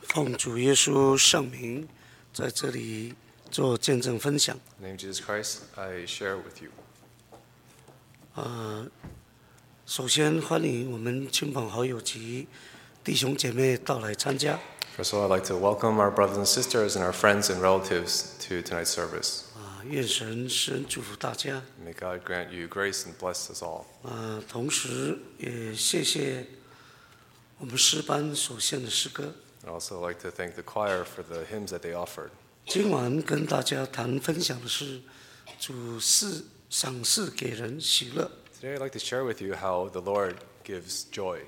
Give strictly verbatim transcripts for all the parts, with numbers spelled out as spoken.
奉主耶稣圣名，在这里做见证分享。 In the name of Jesus Christ, I share with you. 呃，首先欢迎我们亲朋好友及弟兄姐妹到来参加。 First of all, I'd like to welcome our brothers and sisters and our friends and relatives to tonight's service. 啊、愿神施恩祝福大家。 May God grant you grace and bless us all. 呃，同时也谢谢我们诗班所献的诗歌。 I'd also like to thank the choir for the hymns that they offered. 今晚跟大家谈分享的是主赐赏赐给人喜乐。 Today, I'd like to share with you how the Lord gives joy.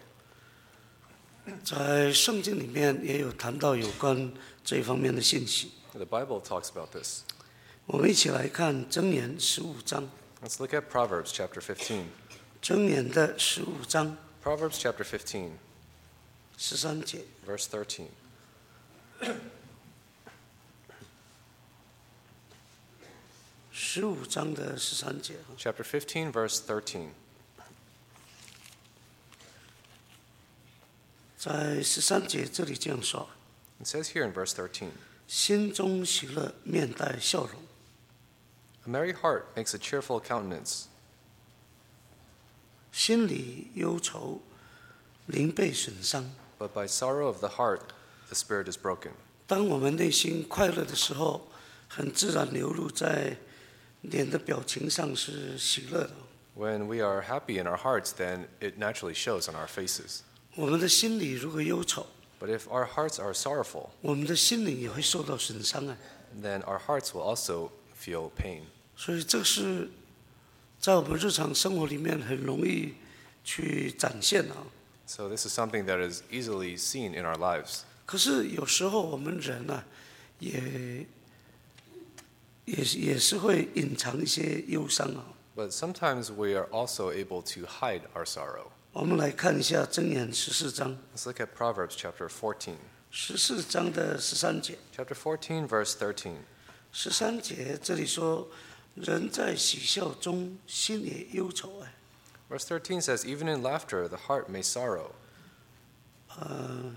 在圣经里面也有谈到有关这一方面的信息。 The Bible talks about this. 我们一起来看箴言十五章， Let's look at Proverbs chapter fifteen. 箴言的十五章 Proverbs chapter fifteen, 十三节。 verse thirteen. 十五章的十三节， Chapter fifteen, verse thirteen. 在十三节这里这样说： It says here in verse thirteen, 心中喜乐，面带笑容； A merry heart makes a cheerful countenance, 心里忧愁，灵被损伤。 but by sorrow of the heart, the spirit is broken. 当我们内心快乐的时候，很自然流露在脸的表情上是喜乐的。 When we are happy in our hearts, then it naturally shows on our faces. 我们的心里如果忧愁， But if our hearts are sorrowful, 我们的心灵也会受到损伤啊。 then our hearts will also feel pain. 所以这是在我们日常生活里面很容易去展现啊。 So this is something that is easily seen in our lives. 可是有时候我们人呢、啊，也也也是会隐藏一些忧伤啊。 But sometimes we are also able to hide our sorrow. 我们来看一下箴言十四章， Let's look at Proverbs chapter fourteen. 十四章的十三节。 Chapter fourteen, verse thirteen. 十三节这里说，人在喜笑中，心也忧愁哎。 Verse thirteen says, Even in laughter, the heart may sorrow. 呃，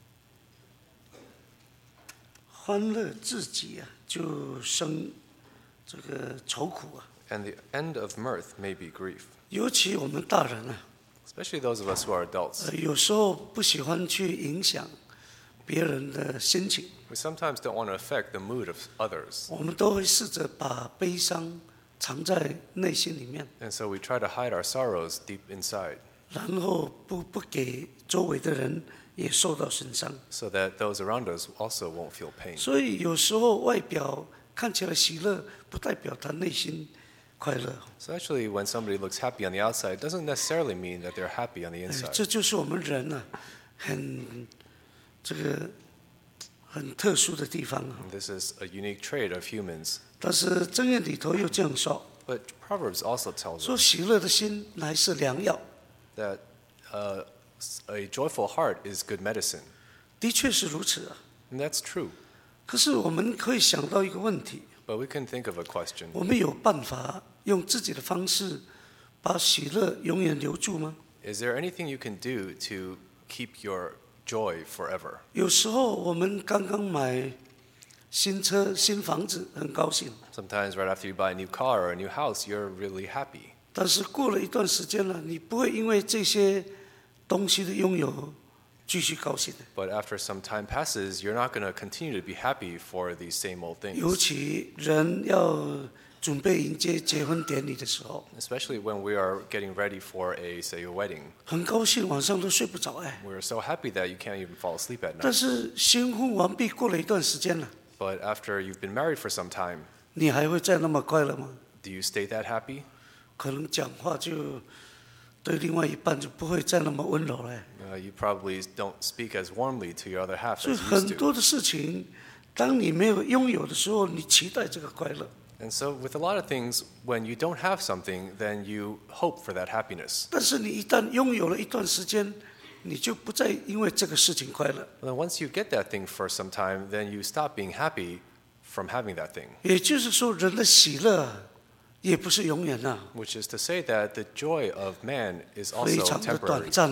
欢乐至极啊，就生这个愁苦啊。 And the end of mirth may be grief. 尤其我们大人啊， Especially those of us who are adults. 呃，有时候不喜欢去影响别人的心情， We sometimes don't want to affect the mood of others. 我们都会试着把悲伤藏在内心里面， And so we try to hide our sorrows deep inside 然后不不给周围的人也受到损伤。 so that those around us also won't feel pain. 所以有时候外表看起来喜乐，不代表他内心快乐。 So actually, when somebody looks happy on the outside, it doesn't necessarily mean that they're happy on the 哎 inside. 这就是我们人啊，很这个很特殊的地方啊。 And this is a unique trait of humans. 但是箴言里头又这样说， But Proverbs also tells 说 us 喜乐的心乃是良药。 that uh, a joyful heart is good medicine. 的确是如此啊。 And that's true. 可是我们可以想到一个问题： But we can think of a question. 我们有办法用自己的方式把喜乐永远留住吗？ Is there anything you can do to keep your joy forever? 有时候我们刚刚买新车、新房子，很高兴， Sometimes right after you buy a new car or a new house, you're really happy. 但是过了一段时间了，你不会因为这些东西的拥有继续高兴的。 But after some time passes, you're not going to continue to be happy for these same old 尤 things. 其人要准备迎接结婚典礼的时候， Especially when we are getting ready for a, say, a wedding. 很高兴，晚上都睡不着哎。 We're so happy that you can't even fall asleep at 但 night. 是新婚完毕，过了一段时间了， But after you've been married for some time, 你还会再那么快乐吗？ do you stay that happy? 可能讲话就对另外一半就不会再那么温柔了。 Uh, you probably don't speak as warmly to your other half 所以 as you 很 used to. 多的事情，当你没有拥有的时候，你期待这个快乐； And so with a lot of things, when you don't have something, then you hope for that happiness. 但是你一旦拥有了一段时间，你就不再因为这个事情快乐。 But then once you get that thing for some time, then you stop being happy from having that thing. 也就是说，人的喜乐也不是永远呐、 Which is to say that the joy of man is 非 also 常的短 temporary. 暂哦。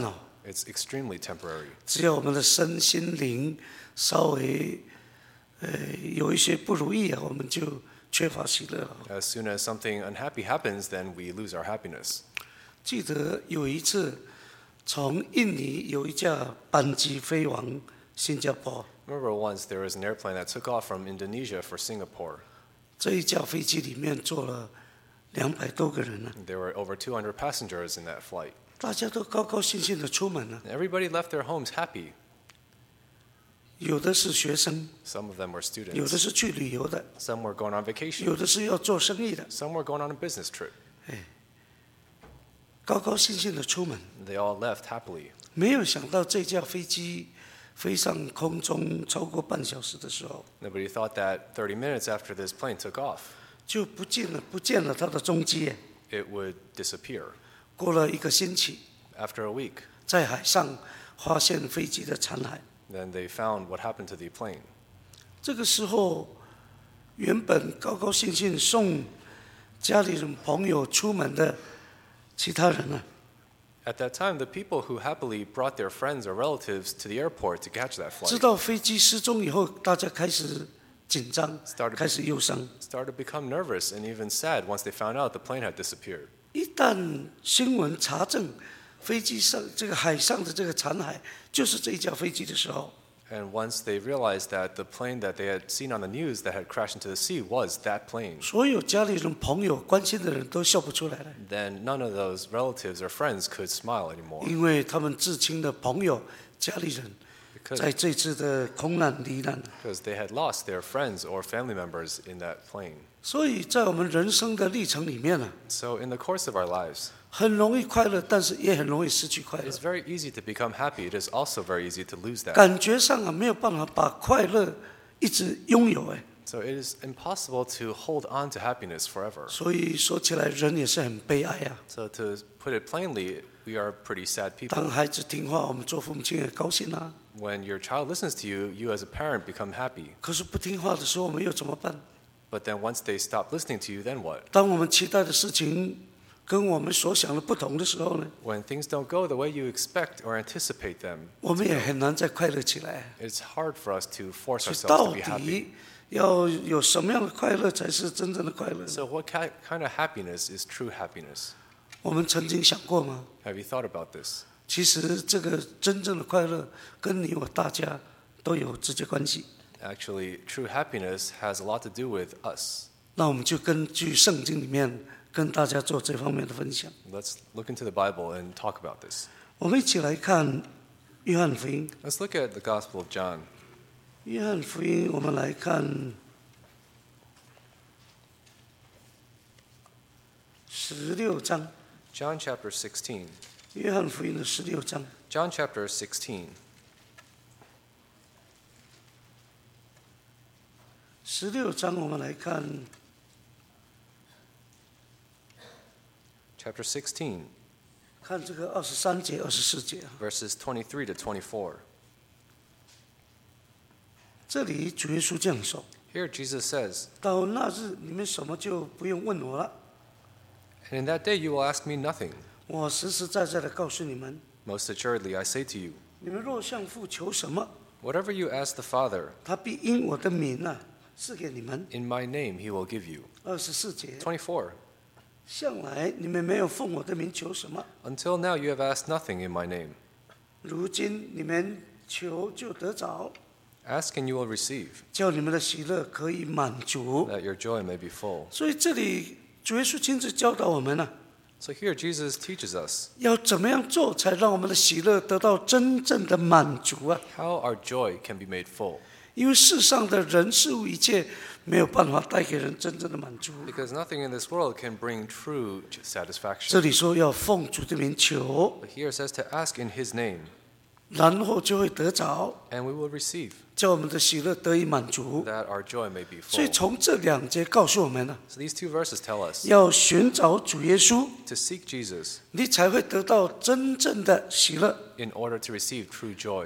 It's extremely temporary. 只要我们的身心灵稍微呃有一些不如意啊，我们就缺乏喜乐了。 As soon as something unhappy happens, then we lose our happiness. 记得有一次，从印尼有一架班机飞往新加坡， Remember once there was an airplane that took off from Indonesia for Singapore. 这一架飞机里面坐了两百多个人呢， There were over two hundred passengers in that flight. 大家都高高兴兴的出门了。 Everybody left their homes happy. 有的是学生， Some of them were 有的 students. 是去旅游的， Some were going on vacation. 有的是要做生意的， Some were going on a business trip. 高高兴兴的出门。 They all left happily. 没有想到这架飞机飞上空中超过半小时的时候， Nobody thought that thirty minutes after this plane took off, 就不见了，不见了它的踪迹。 it would disappear. 过了一个星期， After a week, 在海上发现飞机的残骸。 then they found what happened to the plane. 这个时候，原本高高兴兴送家里人朋友出门的其他人呢， At that time, the people who happily brought their friends or relatives to the airport to catch that 知 flight 道飞机失踪以后，大家开始紧张， Started- 开始忧伤。 started to become nervous and even sad once they found out the plane had disappeared. 一旦新闻查证飞机上这个海上的这个残骸就是这一架飞机的时候， And once they realized that the plane that they had seen on the news that had crashed into the sea was that plane, 所有家里人、朋友、关心的人都笑不出来了， then none of those relatives or friends could smile anymore 因为他们至亲的朋友、家里人 because, 在这次的空难罹难了。 because they had lost their friends or family members in that plane. 所以在我们人生的历程里面呢， So in the course of our lives, 很容易快乐，但是也很容易失去快乐 it's。very easy to become happy. It is also very easy to lose that. 感觉上啊，没有办法把快乐一直拥有哎， So it is impossible to hold on to happiness forever. 所以说起来人也是很悲哀啊。 So to put it plainly, we are pretty sad 当 people. 孩子听话，我们做父母亲也高兴啊。 When your child listens to you, you as a parent become happy. 可是不听话的时候，我们又怎么办？ But then once they stop listening to you, then what? 当我们期待的事情跟我们所想的不同的时候呢， When things don't go the way you expect or anticipate them, 我们也很难再快乐起来。 it's hard for us to force 所以 ourselves 到 to be happy. 底要有什么样的快乐才是真正的快乐？ So what ki- kind of happiness is true happiness? 我们曾经想过吗？ Have you thought about this? 其实这个真正的快乐跟你我大家都有直接关系。 Actually, true happiness has a lot to do with us. 那我们就根据圣经里面跟大家做这方面的分享。 Let's look into the Bible and talk about this. 我们一起来看约翰福音。 Let's look at the Gospel of John. 约翰福音，我们来看十六章。 John chapter sixteen. 约翰福音的十六章。 John chapter sixteen. 十六章，我们来看 Chapter sixteen, 看这个二十三节、二十四节啊。 verses twenty-three to twenty-four. 这里主耶稣这样说： Here Jesus says, 到那日，你们什么就不用问我了。 And in that day you will ask me nothing. 我实实在在的告诉你们， Most assuredly I say to you, 你们若向父求什么， whatever you ask the Father, 他必因我的名啊赐给你们。 in my name he will give you. 二十四节， twenty-four. 向来你们没有奉我的名求什么， Until now you have asked nothing in my name. 如今你们求就得着， Ask and you will receive, 叫你们的喜乐可以满足。 that your joy may be full. 所以这里主耶稣亲自教导我们呢、啊， So here Jesus teaches us 要怎么样做才让我们的喜乐得到真正的满足啊？ how our joy can be made full. 因为世上的人事物一切没有办法带给人真正的满足。 Because nothing in this world can bring true 这 satisfaction. 里说要奉主的名求， But here it says to ask in his name, 然后就会得着， and we will receive, 叫我们的喜乐得以满足。 that our joy may be 所以 full. 从这两节告诉我们呢、 So these two verses tell us 要寻找主耶稣， to seek Jesus 你才会得到真正的喜乐。 in order to receive true joy.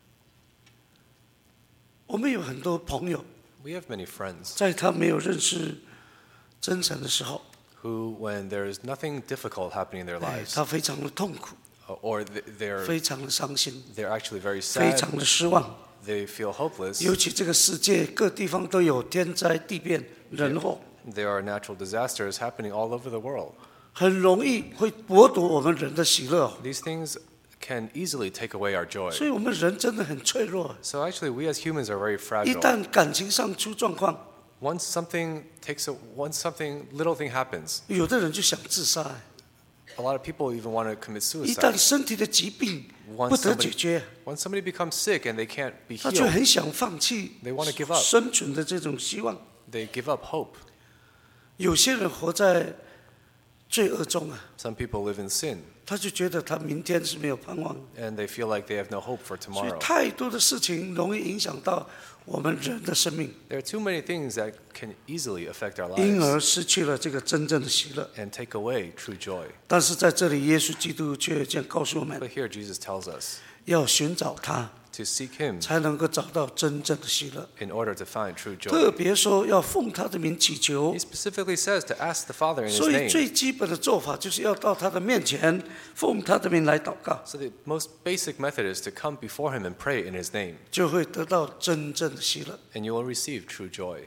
我们有很多朋友， We have many friends 在他没有认识真神的时候， who, when there is nothing difficult happening in their 哎 lives, 他非常的痛苦， uh, or th- they're 非常的伤心， they're actually very 非 sad. 常的失望。 They feel hopeless. 尤其这个世界各地方都有天灾地变、人祸， There are natural disasters happening all over the world. 很容易会剥夺我们人的喜乐。 These things can easily take away our joy. 所以我们人真的很脆弱。 So actually, we as humans are very 一 fragile. 旦感情上出状况， Once something takes a, once something little thing happens, 有的人就想自杀。 a lot of people even want to commit 一 suicide. 旦身体的疾病 Once 不得 somebody- 解决， When somebody becomes sick and they can't be 他就 healed, 很想放弃 They wanna give up. 生存的这种希望。 they give up hope. 有些人活在罪恶中啊， Some people live in sin, 他就觉得他明天是没有盼望， and they feel like they have no hope for 所以 tomorrow. 太多的事情容易影响到我们人的生命， There are too many things that can easily affect our 因而 lives 失去了这个真正的喜乐。 and take away true joy. 但是在这里，耶稣基督却这样告诉我们， But here Jesus tells us 要寻找他， to seek Him 才能够找到真正的喜乐。 in order to find true 特 joy. 别说要奉他的名祈求 He，specifically says to ask the Father in His 所以 name. 最基本的做法就是要到他的面前，奉他的名来祷告， So the most basic method is to come before Him and pray in His name, 就会得到真正的喜乐。 and you will receive true joy.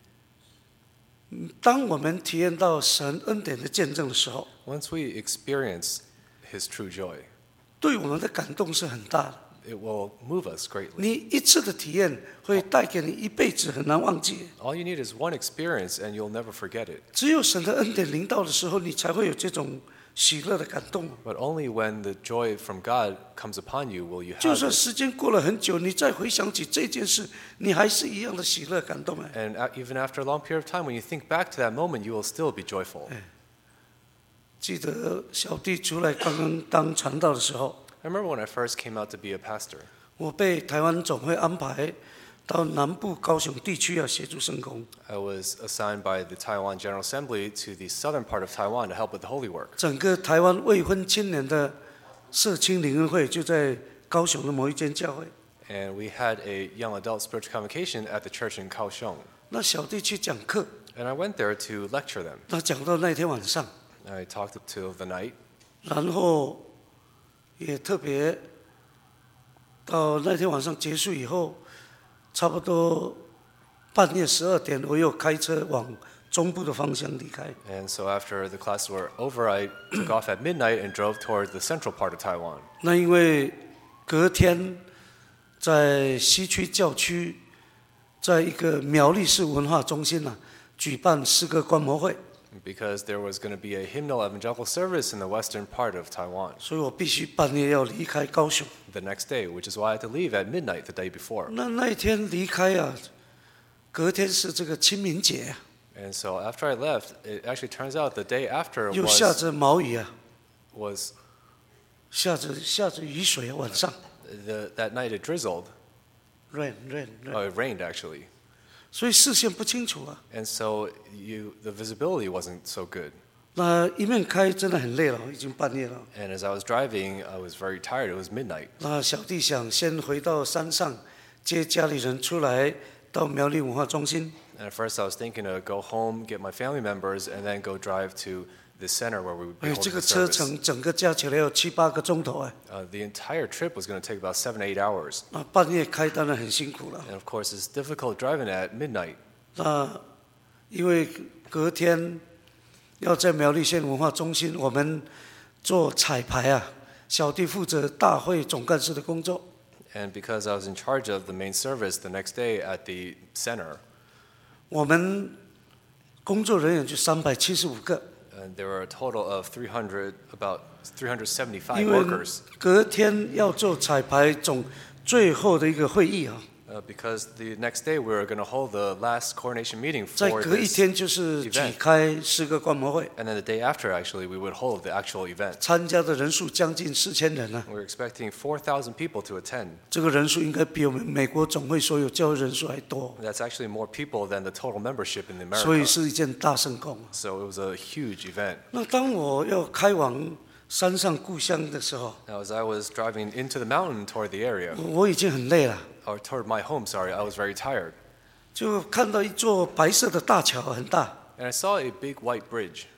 当我们体验到神恩典的见证的时候， Once we experience His true joy, 对我们的感动是很大的。 it will move us greatly. 你一次的体验会带给你一辈子很难忘记。 All you need is one experience, and you'll never forget it. 只有神的恩典临到的时候，你才会有这种喜乐的感动。 But only when the joy from God comes upon you will you 就 have 算 it. 时间过了很久，你再回想起这件事，你还是一样的喜乐感动哎。 And a- even after a long period of time, when you think back to that moment, you will still be joyful. 记得小弟出来刚刚当传道的时候， I remember when I first came out to be a pastor. 我被台湾总会安排到南部高雄地区要协助圣工。 I was assigned by the Taiwan General Assembly to the southern part of Taiwan to help with the holy work. 整个台湾未婚青年的社青灵恩会就在高雄的某一间教会。 And we had a young adult spiritual convocation at the church in Kaohsiung. 那小弟去讲课， And I went there to lecture them. 那讲到那天晚上， I talked till the night. 然后也特别到那天晚上结束以后，差不多半夜十二点，我又开车往中部的方向离开。 And so after the classes were over, I took off at midnight and drove towards the central part of Taiwan. 那因为隔天在西区教区，在一个苗栗市文化中心啊，举办诗歌观摩会， Because there was going to be a hymnal evangelical service in the western part of Taiwan 所以我必须半夜要离开高雄。 the next day, which is why I had to leave at midnight the day before. 那那一天离开啊，隔天是这个清明节啊， And so after I left, it actually turns out the day after 又下 was, 着毛雨啊， was 下着下着雨水啊，晚上 the, that night it drizzled. rain rain rain， Oh, it rained actually. 所以视线不清楚啊。 And so you, the visibility wasn't so good. 那一面开真的很累了，已经半夜了。 And as I was driving, I was very tired. It was midnight. 那小弟想先回到山上接家里人出来，到苗栗文化中心。 And at first I was thinking to go home, get my family members, and then go drive to the center where we would be 哎， holding 这 the 个车 service. 程整个加起来要七八个钟头哎， Uh, the entire trip was going to take about seven, eight hours. 那半夜开当然很辛苦了。 And of course, it's difficult driving at midnight. 那因为隔天要在苗栗县文化中心，我们做彩排啊，小弟负责大会总干事的工作。 And because I was in charge of the main service the next day at the center, 我们工作人员就三百七十五个， and there were a total of three hundred, about three hundred seventy-five 因为 workers. 隔天要做彩排总最后的一个会议啊， Uh, because the next day we were going to hold the last coronation meeting 再 for 隔一 this, 天就是举 event. 开诗歌观摩会， and then the day after, actually, we would hold the actual event. 参加的人数将近四千人啊， We were expecting four thousand people to attend. 这个人数应该比我们美国总会所有教会人数还多， That's actually more people than the total membership in 所以 America. 是一件大圣功。 So it was a huge event. 那当我要开往山上故乡的时候， Now, as I was driving into the mountain toward the area, 我已经很累了， or toward my home, sorry, I was very tired. 就看到一座白色的大桥，很大， And I saw a big white bridge.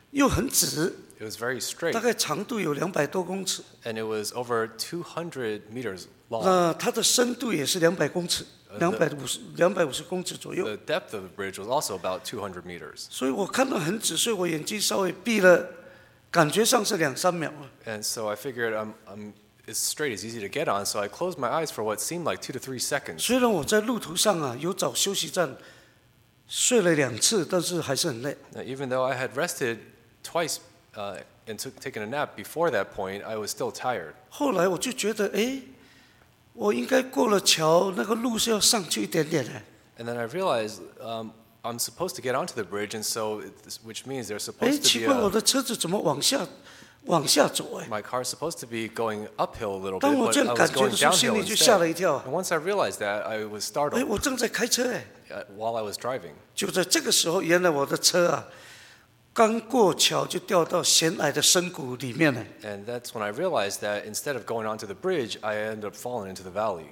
又很直， It was very straight, 大概长度有两百多公尺， and it was over two hundred meters long. 那它的深度也是两百公尺，两百五十两百五十公尺左右。 The depth of the bridge was also about two hundred meters. 所以我看到很仔细，我眼睛稍微闭了，感觉上是两三秒了。 And so I figured I'm, I'm as straight as easy to get on, so I closed my eyes for what seemed like two to three seconds. 虽然我在路途上啊有找休息站睡了两次，但是还是很累。 Now, even though I had rested twice uh, and took, taken a nap before that point, I was still tired. 后来我就觉得，哎，我应该过了桥，那个路是要上去一点点的。 And then I realized um, I'm supposed to get onto the bridge, and so it, which means there's 哎， supposed to 奇 be 怪，我 a, 的车子怎么往下往下走？哎， my car's supposed to be going uphill a little 当 bit, 我 but 这 I 样 was 感觉 going 的时候，心 downhill 里就吓了 instead. 一跳。 And once I realized that, I was 哎， startled 我正在开车，哎， uh, while I was driving. 就在这个时候，原来我的车啊，刚过桥就掉到险隘的深谷里面了。 And that's when I realized that instead of going onto the bridge, I ended up falling into the valley.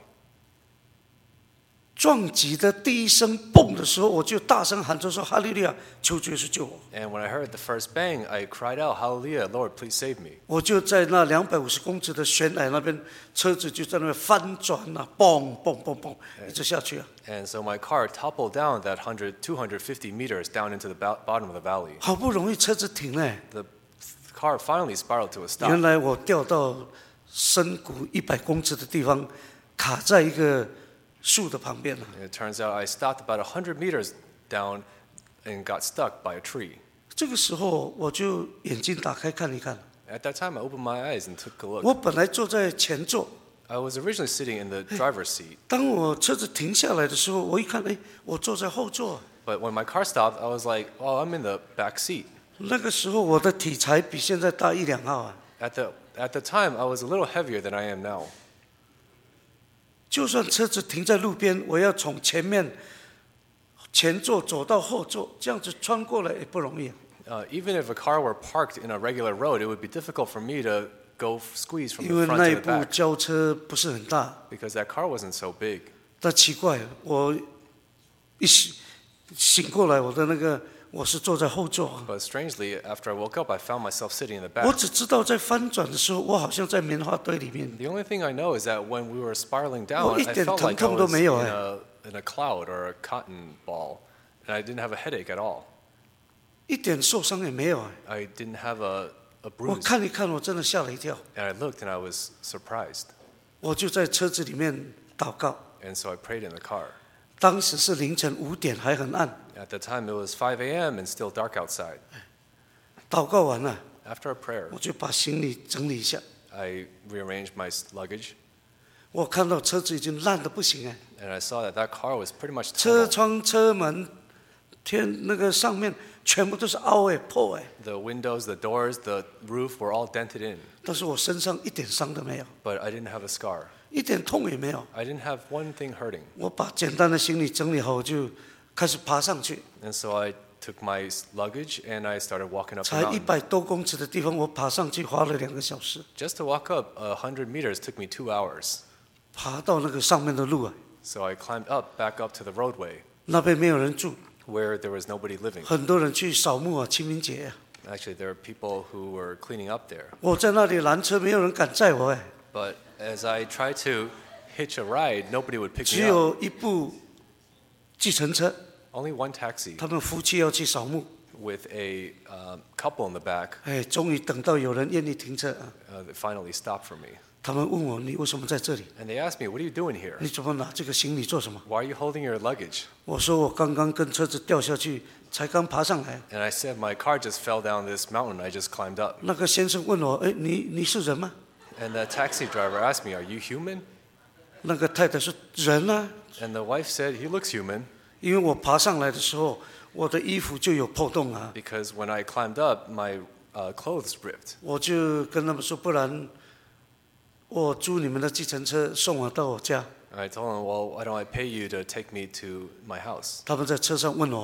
撞击的第一声嘣的时候，我就大声喊着说：“哈利路亚，求主耶稣救我！” And when I heard the first bang, I cried out, Hallelujah, Lord, please save me. 我就在那两百五十公尺的悬崖那边，车子就在那边翻转啊，嘣嘣嘣嘣，一直下去啊。 And so my car toppled down that one hundred, two hundred fifty meters down into the bo- bottom of the valley. 好不容易车子停了， The car finally spiraled to a 原 stop. 来我掉到深谷一百公尺的地方，卡在一个树的旁边了。 And it turns out I stopped about one hundred meters down and got stuck by a tree. 这个时候我就眼睛打开看一看， At that time, I opened my eyes and took a look. 我本来坐在前座， I was originally sitting in the driver's seat, 当我车子停下来的时候，我一看，哎，我坐在后座。 but when my car stopped, I was like, oh, I'm in the back seat. 那个时候我的体裁比现在大一两号啊， At the, at the time, I was a little heavier than I am now. 就算车子停在路边，我要从前面前座走到后座，这样子穿过来也不容易。 Uh, even if a car were parked in a regular road, it would be difficult for me to go squeeze from 因 the 为 front 那一 to the 部 back 轿车不是很大， because that car wasn't so big. 但奇怪，我一醒醒过来，我的那个我是坐在后座啊， But strangely, after I woke up, I found myself sitting in the 我 back. 只知道在翻转的时候，我好像在棉花堆里面， The only thing I know is that when we were spiraling down, 我一 I 点 felt 疼 like I 痛都 was 没 in 有哎。 a, in a cloud or a cotton ball, and I didn't have a headache at all. 一点受伤也没有哎。 I didn't have a, a 我 bruise, 看一看，我真的吓了一跳， and I looked and I was surprised. 我就在车子里面祷告。 And so I prayed in the car. 当时是凌晨五点，还很暗。 At the time, it was five a.m. and still dark outside. 祷告完了， After a prayer, 我就把行李整理一下。 I rearranged my s- luggage, 我看到车子已经烂得不行哎， and I saw that that car was pretty much 车 totaled. 窗、车门、天那个上面全部都是凹哎、破哎， The windows, the doors, the roof were all dented in, 但是我身上一点伤都没有， but I didn't have a scar. 一点痛也没有。 I didn't have one thing hurting. 我把简单的行李整理好，我就开始爬上去。 And so I took my s- luggage and I started walking up the 才一 mountain. 百多公尺的地方，我爬上去花了两个小时， Just to walk up a hundred meters took me two hours. 爬到那个上面的路啊， So I climbed up, back up to the roadway 那边没有人住， where there was nobody living. 很多人去扫墓啊，清明节啊。 Actually, there are people who were cleaning up there. 我在那里拦车，没有人敢载我哎， But as I tried to hitch a ride, nobody would pick 只 me up. 有一部计程车， Only one taxi 他们夫妻要去扫墓， with a um, couple in the back 哎，终于等到有人愿意停车啊。 uh, that finally stopped for me. 他们问我：“你为什么在这里？ And they asked me, "What are you doing here? 你怎么拿这个行李做什么 Why are you holding your luggage?" ？” 我说：“我刚刚跟车子掉下去，才刚爬上来。 And I said, "My car just fell down this mountain. I just climbed up." ” 那个先生问我：“哎，你你是人吗 And the taxi driver asked me, "Are you human?" ？” 那个太太说：“人啊。” And the wife said, "He looks human." 因为我爬上来的时候，我的衣服就有破洞啊， Because when I climbed up, my uh, clothes ripped. 我就跟他们说，不然我租你们的计程车送我到我家。 And I told him, "Well, why don't I pay you to take me to my house?" 他们在车上问我啊，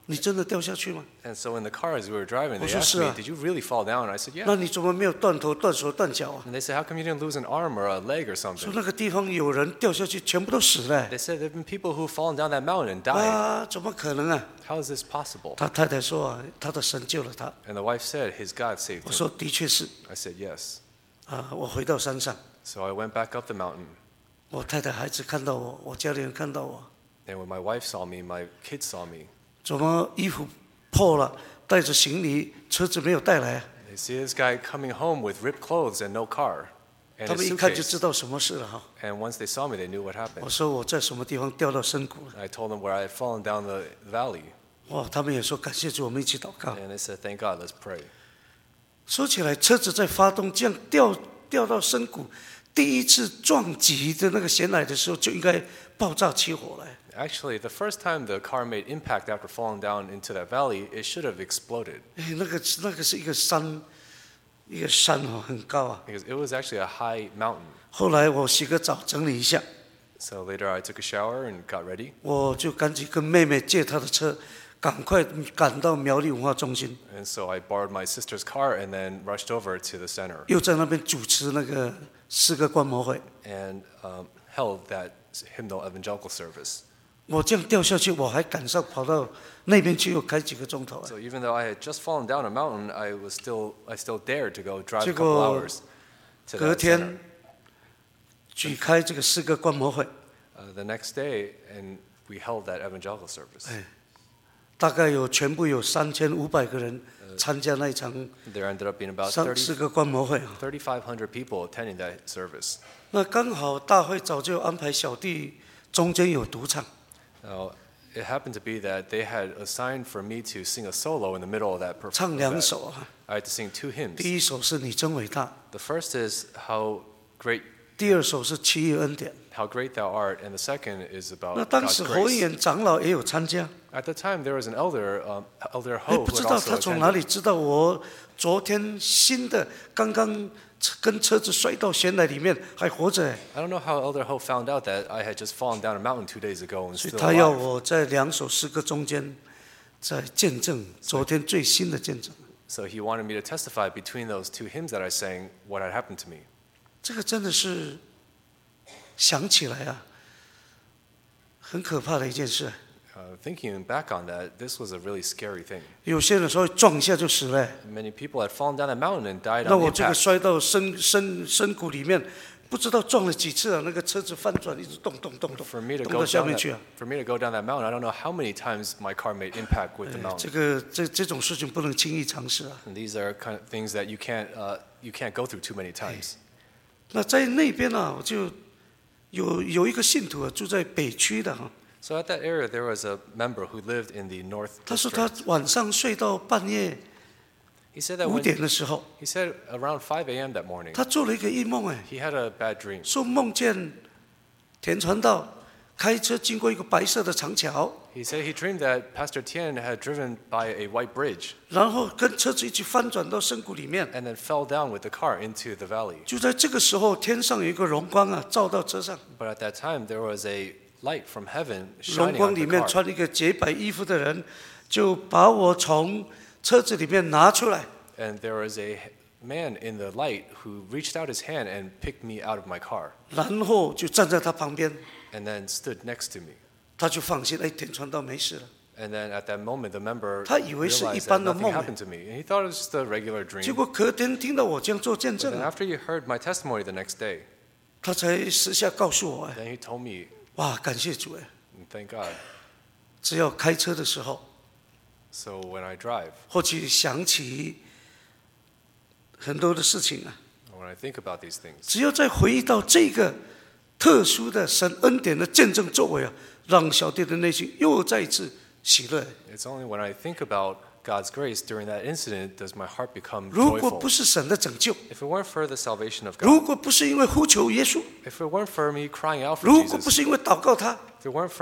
你真的掉下去吗？ And so in the car as we were driving, they 我说， asked 是 me, 啊。 did you really fall down? And I said, 那 yeah. 你怎么没有断头、断手、断脚啊？ And they said, how come you didn't lose an arm or a leg or 说 something? 那个地方有人掉下去，全部都死了。 They said there have been people who've fallen down that mountain and died. 啊，怎么可能啊？ How is this possible? 他太太说啊，他的神救了他。 And the wife said, his God saved 我 him. 说的确是 I said, yes. 啊。我回到山上， So I went back up the mountain. 我太太、孩子看到我，我家里人看到我， And when my wife saw me, my kids saw me. 怎么衣服破了，带着行李，车子没有带来啊？ They see this guy coming home with ripped clothes and no car. And 他 a 们一看就知 suitcase. 道什么事了哈。 And once they saw me, they knew what 我 happened. 说我在什么地方掉到深谷了？ I told them where I had fallen down the valley. 哇，他们也说感谢主，我们一起祷告。 And they said, thank God, let's pray. 说起来，车子在发动，这样掉掉到深谷，第一次撞击的那个险隘的时候，就应该爆炸起火来。 Actually, the first time the car made impact after falling down into that valley, it should have exploded. 哎，那个那个是一个山，一个山哦，很高啊。 Because it was actually a high mountain. 后来我洗个澡，整理一下， So later I took a shower and got ready. 我就赶紧跟妹妹借她的车，赶快赶到苗栗文化中心， And so I borrowed my sister's car and then rushed over to the center 又在那边主持那个诗歌观摩会。 and um, held that hymnal evangelical service. 我这样掉下去，我还赶上跑到那边去，又开几个钟头啊。 So even though I had just fallen down a mountain, I was still I still dared to go drive a 结 couple 果 hours to 隔 that center. 天举开这个诗歌观摩会， Uh, the next day, and we held that evangelical service. 大概有全部有三千五百个人参加那一场 There ended up being about 诗 thirty 诗歌观摩会啊。 thirty-five hundred people attending that service. 那刚好大会早就安排小弟中间有独唱， Now, it happened to be that they had assigned for me to sing a solo in the middle of that 唱 performance. 两首啊。 I had to sing two hymns. 第一首是你真伟大， The first is how great 第二首是奇异恩典。 how great thou art, and the second is 那 about 当 God's 时侯恩 grace. 元长老也有参加， At the time, there was an elder, um, Elder 哎， Ho, 不 who 知 had 道 also 他从哪 attended. 里知道我昨天新的刚刚跟车子摔到悬崖里面还活着哎， I don't know how Elder Ho found out that I had just fallen down a mountain two days ago and 所以 still 他要 alive. 我在两首诗歌中间在见证昨天最新的见证。 So he wanted me to testify between those two hymns that I sang what had happened to me. 这个真的是想起来啊，很可怕的一件事。 Uh, thinking back on that, this was a really scary thing. 有些人说撞一下就死了哎， Many people had fallen down that mountain and died 那 on 我 the 这个 impact. 摔到深深深谷里面，不知道撞了几次啊，那个车子翻转一直动动动动， For me to 动 go 到下 down 面 that, 去啊。 for me to go down that mountain, I don't know how many times my car made impact with the 哎这 mountain. 个这这种事情不能轻易尝试啊。 And these are kind of things that you can't uh, you can't go through too many times. 那在那边呢、啊，我就有有一个信徒啊，住在北区的哈、 So at that area, there was a member who lived in the North 他说他 District. 晚上睡到半夜 He said that 五 when 点的时候， he said around five a.m. that morning, 他做了一个异梦，哎， he had a bad dream. 说梦见田传道开车经过一个白色的长桥， He said he dreamed that Pastor Tian had driven by a white bridge 然后跟车子一起翻转到深谷里面。 and then fell down with the car into the valley. 就在这个时候，天上有一个荣光啊，照到车上。 But at that time, there was a light from heaven 荣 shining 光 on 里 the 面 car. 穿一个洁白衣服的人，就把我从车子里面拿出来。 And there was a man in the light who reached out his hand and picked me out of my car 然后就站在他旁边， and then stood next to me. 他就放心，哎，田传道没事了。 And then at that moment, the member 他以为是一 realized 般 that 的 nothing 梦。 happened to me. And he thought it was just a regular 结 dream. 果隔天听到我这样做见 But 证 then 啊， after he heard my testimony the next day, 他才私下告诉我，哎， then he told me, 哇，感谢主，哎， and thank God. 只要开车的时候， So when I drive, 或许想起很多的事情啊， when I think about these things, 只要再回忆到这个特殊的神恩典的见证作为啊，让小弟的内心又再一次喜乐。 it's only when I think about God's grace during that incident does my heart become 如果 joyful. 不是神的拯救， If it weren't for the salvation of 如 God, 果不是因为呼求耶稣， if it weren't for me crying out for 如果不 Jesus, 是因为祷告他， if it weren't for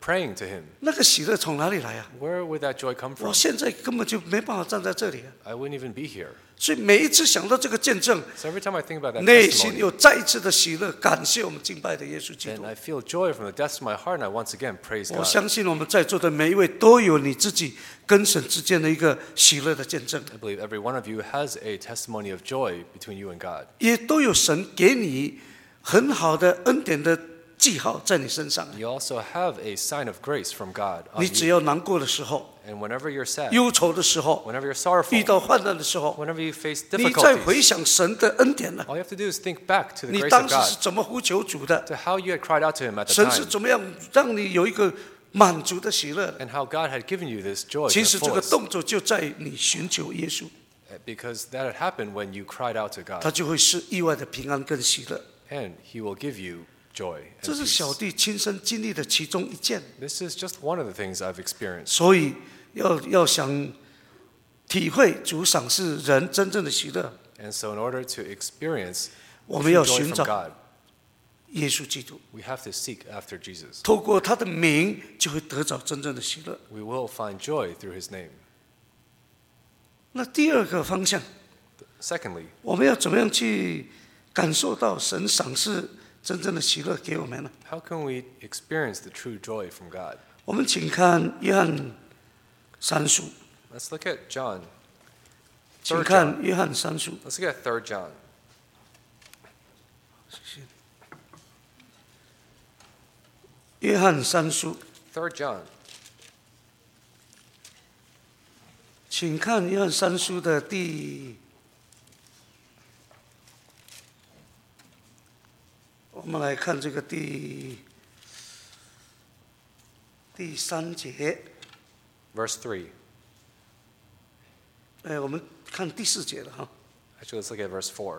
praying to him, 那个喜乐从哪里来啊？ where would that joy come 我 from? 现在根本就没办法站在这里啊！ I wouldn't even be here. 所以每一次想到这个见证， So every time I think about that 内心 testimony, 有再一次的喜乐，感谢我们敬拜的耶稣基 then 督。 I feel joy from the depths of my heart, and I once again praise 我 God. 相信我们在座的每一位都有你自己跟神之间的一个喜乐的见证， I believe every one of you has a testimony of joy between you and God. 也都有神给你很好的恩典的记号在你身上。 You also have a sign of grace from God on 你只 you. 要难过的时候、 And whenever you're sad, 忧愁的时候、 whenever you're 遇 sorrowful, 到患难的时候， whenever you face 你再回 difficulties, 想神的恩典了。 all you have to do is think back to the 你 grace 当 of 时 God, 是怎么呼求主的？ to how you had cried out to Him at the 神是 time, 怎么样让你有一个满足的喜乐？ and how God had given you this joy 其 to 实 the 这个 fullest. 动作就在你寻求耶稣， Because that had happened when you cried out to 他 God, 就会是意外的平安跟喜乐。 and He will give you joy 这 and 是小 peace. 弟亲身经历的其中一件， This is just one of the things I've experienced. 所以要要想体会主赏赐人真正的喜乐， And so in order to experience 我们要 true joy 寻 from 找 God, 耶稣基督， we have to seek after Jesus. 透过他的名就会得着真正的喜乐。 We will find joy through His name. 那第二个方向， Secondly, 我们要怎么样去感受到神赏赐真正的喜乐给我们呢？ how can we experience the true joy from God? 我们请看约翰三书， Let's look at John. 请 Third 看 John. 约翰三书。 Let's look at Third John. 约翰三书， Third John. 请看约翰三书的第，我们来看这个第第三节， Verse three. 哎，我们看第四节了哈。 Actually, let's look at verse four.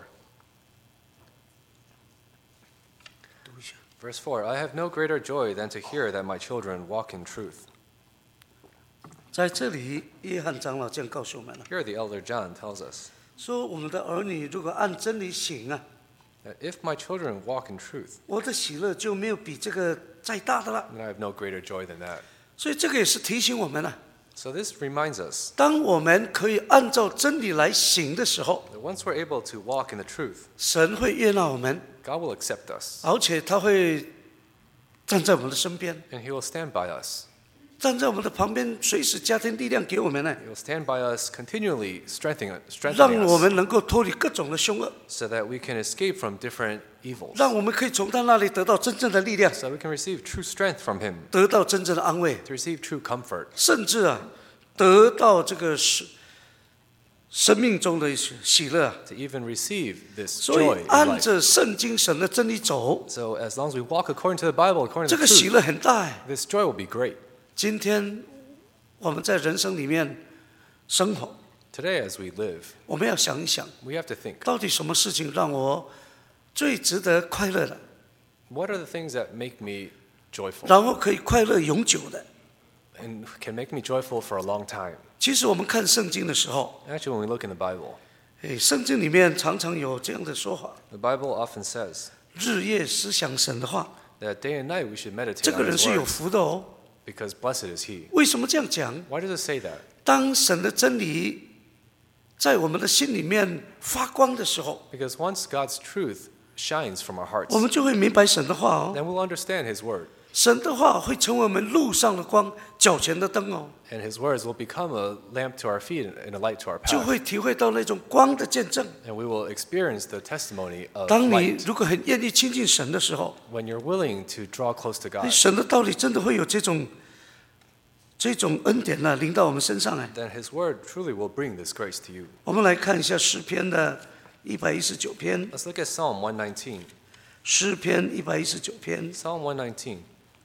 读一下。 Verse four. I have no greater joy than to hear that my children walk in truth. 在这里，约翰长老这样告诉我们了， Here the elder John tells us 说我们的儿女如果按真理行啊， that if my children walk in truth, 我的喜乐就没有比这个再大的了。 then I have no greater joy than that. 所以这个也是提醒我们了， So this reminds us 当我们可以按照真理来行的时候， that once we're able to walk in the truth, 神会悦纳我们， God will accept us, 而且他会站在我们的身边， and He will stand by us. 站在我们的旁边，随时加添力量给我们呢， He will stand by us, continually strengthening, 让 strengthening 我 us, 们能够脱离各种的凶恶， so that we can escape from different evils, 让我们可以从他那里得到真正的力量， so that we can receive true strength from Him, 得到真正的安慰， to receive true comfort, 甚至啊，得到这个生生命中的喜乐啊。 to even receive this 所 joy 以 in 按 life. 着圣经神的真理走， So as long as we walk according to the Bible, according 这 to 个 the 喜 truth, 乐很大哎。 this joy will be great. 今天我们在人生里面生活， Today, as we live, 我们要想一想， we have to think, 到底什么事情让我最值得快乐的， what are the things that make me joyful 然后可以快乐永久的。 and can make me joyful for a long time? 其实我们看圣经的时候， Actually, when we look in the Bible, 诶，圣经里面常常有这样的说法： the Bible often says 日夜思想神的话， that day and night we should 这 meditate 个 on 人 His 是有 word, 福的哦。 because blessed is He. 为什么这样讲？ Why does it say that? 当神的真理在我们的心里面发光的时候， Because once God's truth shines from our hearts, 我们就会明白神的话哦。 then we'll understand His word, 神的话会成为我们路上的光，脚前的灯哦， and His words will become a lamp to our feet and a light to our 就 path, 会体会到那种光的见证。 and we will experience the testimony of 当你 light. 如果很愿意亲近神的时候， When you're willing to draw close to 哎 God, 神的道理真的会有这种这种恩典呢、临到我们身上哎。 then His word truly will bring this grace to you. 我们来看一下诗篇的一百一十九篇， Let's look at Psalm one nineteen. 诗篇一百一十九篇， Psalm one nineteen.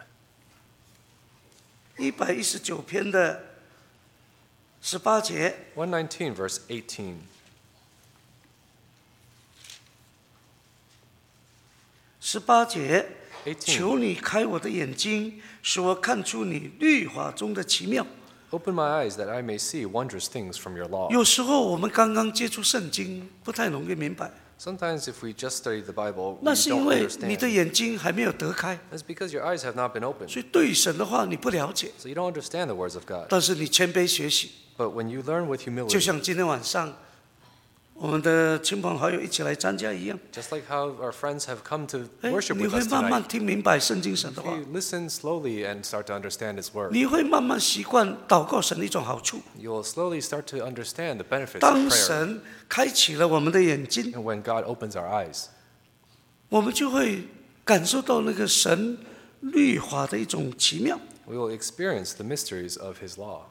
一百一十九篇的十八节， one nineteen, verse eighteen. 十八节， eighteen. 求你开我的眼睛，使我看出你律法中的奇妙。 Open my eyes that I may see wondrous things from your law. 有时候我们刚刚接触圣经，不太容易明白。 Sometimes if we just study the Bible, 那 we 是因 don't 为你的 understand. 眼睛还没有得开， That's because your eyes have not been opened. 所以对神的话你不了解。 So you don't understand the words of God. 但是你谦卑学习， But when you learn with 就 humility, 像今天晚上我们的亲朋好友一起来参加一样， just like how our friends have come to 哎， worship 你 with 会 us 慢慢 tonight, 听明白圣经神的 if 话， you listen slowly and start to understand His word, 你会慢慢习惯祷告神的一种好处。 you will slowly start to understand the benefits 当 of prayer. 神开启了我们的眼睛， And when God opens our eyes, 我们就会感受到那个神律法的一种奇妙。 we will experience the mysteries of His law.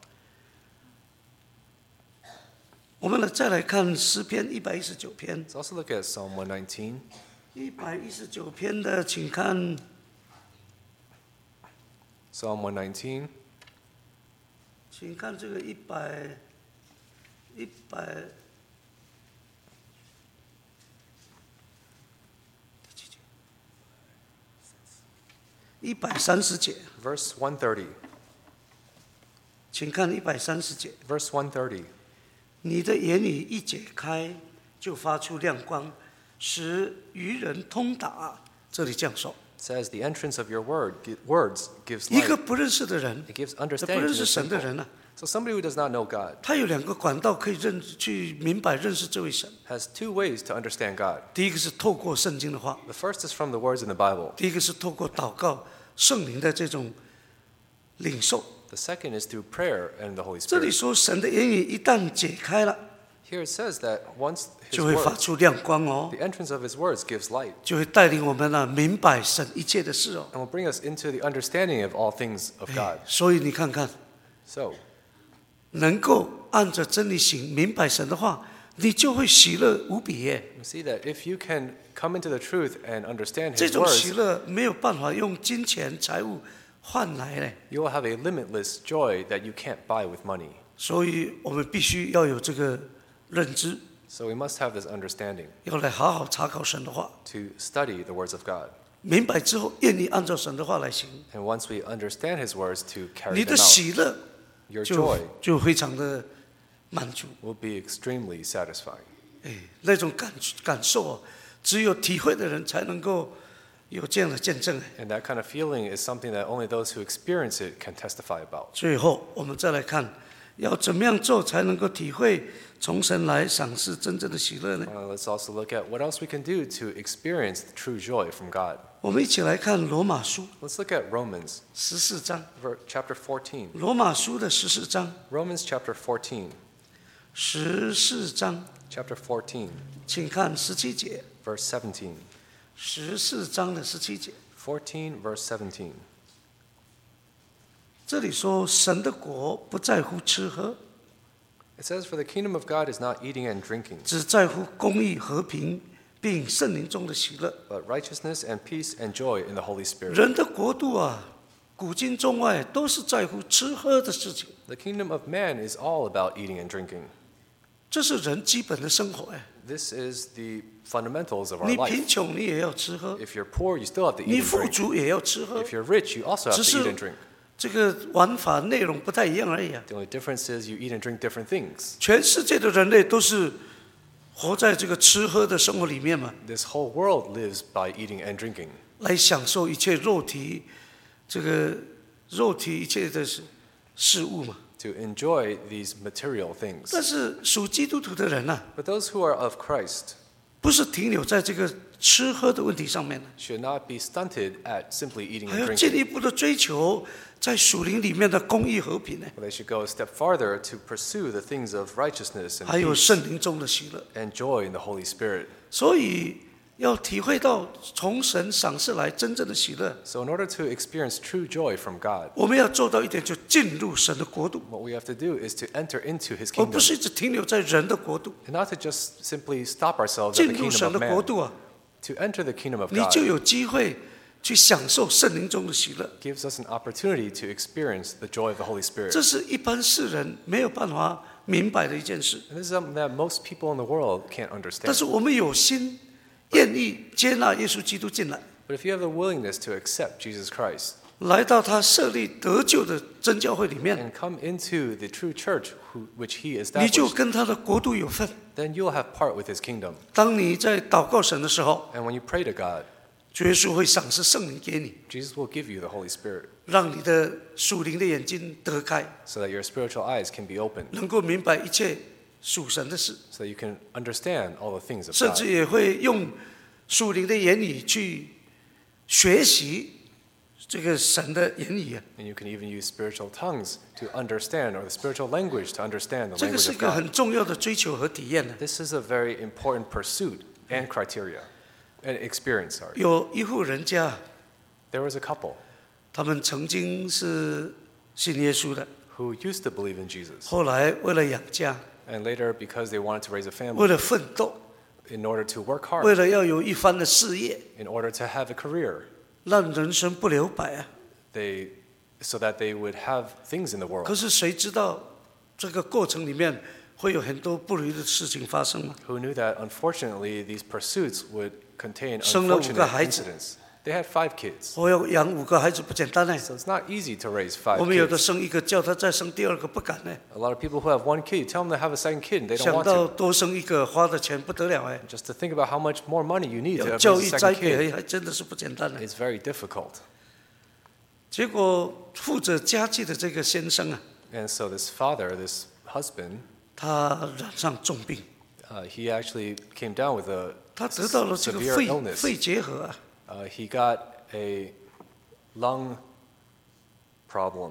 我们来再来看诗篇一百一十九篇， Let's also look at Psalm one nineteen. 一百一十九篇的，请看 Psalm one nineteen, 请看这个一百一百一百三十节， verse one thirty. 请看一百三十节。 Verse one thirty. 你的言语一解开，就发出亮光，使愚人通达。这里这样说， Says the entrance of your word gi- words gives 一个 light. 不认识的人， It gives 这不 understanding 认 to 识 the 神的 simple. 人呢、 So somebody who does not know God 他有两个管道可以认去明白认识这位神。 has two ways to understand God. 第一个是透过圣经的话， The first is from the words in the Bible. 第一个是透过祷告圣灵的这种领受。 The second is through prayer and the Holy 这里 Spirit. 说神的言语一旦解开了， Here it says that once His 就会发 words, 出亮光哦， the entrance of His words gives light 就会带领我们呢明白神一切的事哦。 and will bring us into the understanding of all things of God. 所以你看看， So 能够按着真理行，明白神的话，你就会喜乐无比耶。 you see that if you can come into the truth and understand 这 His 种喜 words, 乐没有办法用金钱财物换来嘞， you will have a limitless joy that you can't buy with money. 所以我们必须要有这个认知， So we must have this understanding 要来好好查考神的话， to study the words of God. 明白之后愿意按照神的话来行， And once we understand His words to 你 carry 的 them out, 喜乐 your 就 joy 就非常的满足。 will be extremely satisfying. 哎，那种感感受哦，只有体会的人才能够有这样的见证。 And that kind of feeling is something that only those who experience it can testify about. 最后，我们再来看，要怎么样做才能够体会从神来赏赐真正的喜乐呢？ Uh, let's also look at what else we can do to experience the true joy from God. 我们一起来看罗马书 Let's look at Romans 十四章， ver- chapter fourteen. 罗马书的十四章， Romans chapter fourteen. 十四章， Chapter fourteen, 请看十七节， verse seventeen. 十四章的十七节， fourteen, verse seventeen. 这里说神的国不在乎吃喝， It says, For the kingdom of God is not eating and drinking, 只在乎公义、和平，并圣灵中的喜乐。 but righteousness and peace and joy in the Holy Spirit. 人的国度啊，古今中外都是在乎吃喝的事情， The kingdom of man is all about eating and drinking. 这是人基本的生活哎。 This is the fundamentals of our 你 life. 贫穷你也要吃喝， If you're poor, you still have to 你 eat and 富 drink. 足也要吃喝， If you're rich, you also have 只 to eat 是 and drink. 这个玩法内容不太一样而已啊。 The only difference is you eat and drink different things. 全世界的人类都是活在这个吃喝的生活里面嘛， This whole world lives by eating and drinking, 来享受一切肉体这个肉体一切的事事物嘛。 to enjoy these material things. 但是属基督徒的人呐、啊， But those who are of Christ 不是停留在这个吃喝的问题上面的， should not be stunted at simply eating 还 and 要进 drinking. 一步的追求在属灵里面的公义和平呢， But they should go a step farther to pursue the things of righteousness and 还有 peace 圣灵中的喜乐。 and joy in the Holy Spirit. 所以要体会到从神赏赐来真正的喜乐， So in order to experience true joy from God, 我们要做到一点，就进入神的国度， what we have to do is to enter into His 而不 kingdom 是一直停留在人的国度。 and not to just simply stop ourselves at 进 the 入 kingdom 神 of 的国 man. 度啊， To enter the kingdom of 你 God 就有机会去享受圣灵中的喜乐。 gives us an opportunity to experience the joy of the Holy Spirit. 这是一般世人没有办法明白的一件事。 And this is something that most people in the world can't 但是 understand. 我们有心愿意接纳耶稣基督进来， But if you have the willingness to accept Jesus Christ, 来到他设立得救的真教会里面， and come into the true church who, which he 你就 established, 跟他的国度有份。 then you'll have part with his kingdom. 当你在祷告神的时候， And when you pray to God, 主耶稣会赏赐圣灵给你， Jesus will give you the Holy Spirit 让你的属灵的眼睛得开， so that your spiritual eyes can be opened, 能够明白一切属神的事， so that you can understand all the things of 甚 God. 至也会用属灵的言语去学习这个神的言语啊。 And you can even use spiritual tongues to understand, or the spiritual language to understand the 这个 language 是一 of 个 God. 很重要的追求和体验呢。 This is a very important pursuit and criteria, and experience. Sorry. 有一户人家， There was a couple 他们曾经是信耶稣的， who used to believe in Jesus, 后来为了养家， and later, because they wanted to raise a 为 family, 了奋斗， in order to work 为 hard, 了要有一番的事业， in order to have a career, 让人生不留白啊。 they so that they would have things in the 可 world. 是谁知道这个过程里面会有很多不如意的事情发生吗？ Who knew that unfortunately these pursuits would contain 生了五个 unfortunate 孩子。 incidents? They had five kids, 我要养五个孩子不简单呢。 so it's not easy to raise five 我们有的 kids. 生一个，叫他再生第二个不敢呢。 A lot of people who have one kid, you tell them to have a second kid, and they don't 想 want 到 to. 多生一个花的钱不得了哎， Just to think about how much more money you need to 要 have 教 raise 育 a 栽 second 培 kid 还真的是不简单呢。 is very difficult. 结果负责家计的这个先生啊， And so this father, this husband, 他染上重病， uh, he actually came down with a 他得到了这个 severe 肺 illness. 肺结核啊， Uh, he got a lung problem.